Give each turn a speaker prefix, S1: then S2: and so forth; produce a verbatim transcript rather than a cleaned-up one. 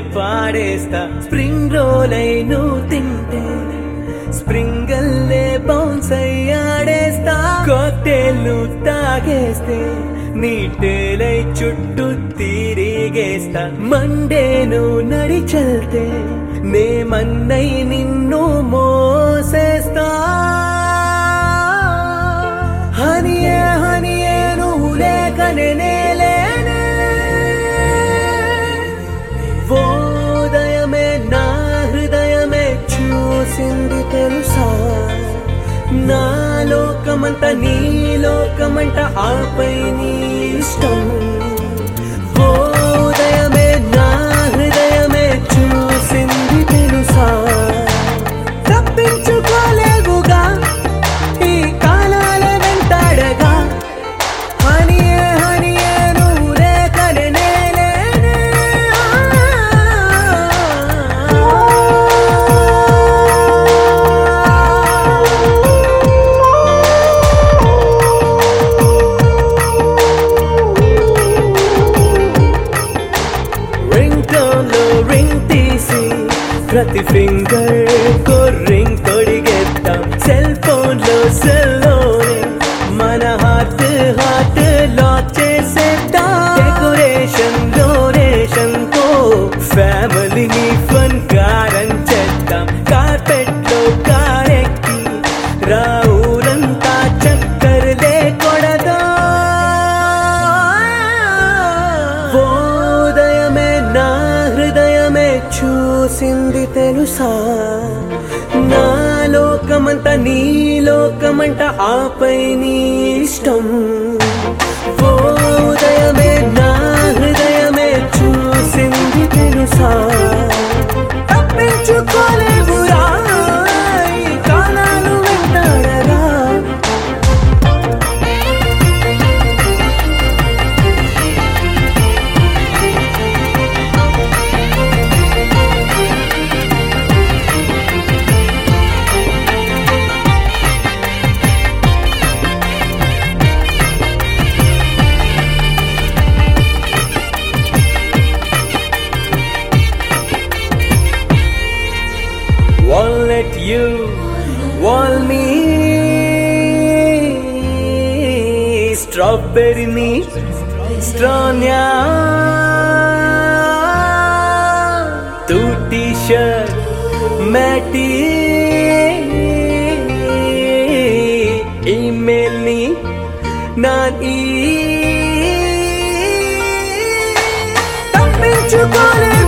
S1: పాడేస్తా spring roll అయి నువ్వు తింటే స్ప్రింగల్లే బౌన్స్ అయ్యాడేస్తా కాక్టైల్ తాగేస్తే నీ టేలై చుట్టూ తిరిగేస్తా మండేను నడిచెళ్తే నే మన్నై నిన్ను మోసేస్తా హనియే హనియే నువ్వు లేకనే నేలేనే ఓదయమే నా హృదయమే చూసింది తెలుసా నా లోకమంట నీ లోకమంట ఆపై నీ ఇష్టం ఓదయమే నా హృదయమే చూసింది తెలుసా తప్పించుకోలేవుగా ఈ కాలాల వెంటాడగా హనియే హనియే నువ్వు లేకనే నేలేనే ప్రతి ఫింగర్ కో రింగ్ తొడిగేద్దాం సెల్ ఫోన్ లో సెల్లోనే మన హార్ట్ హార్ట్ లాక్ చేసేద్దాం డెకరేషన్ డొనేషన్ తో ఫ్యామిలీని ఫన్ కారం చేద్దాం కార్పెట్ లో కారెక్కి రావులంతా చక్కర్లే కొడదా ఓదయమే నా హృదయమే చూసింది తెలుసా నా లోకమంట నీ లోకమంట ఆపై నీ ఇష్టం ఓదయమే నా హృదయమే చూసింది తెలుసా తప్పించుకోలేవురా ఈ కాలాలు వెంటాడరా Won't let you want me strawberry ni stranya tu t-shirt matty email ni nan e tappinchukolevu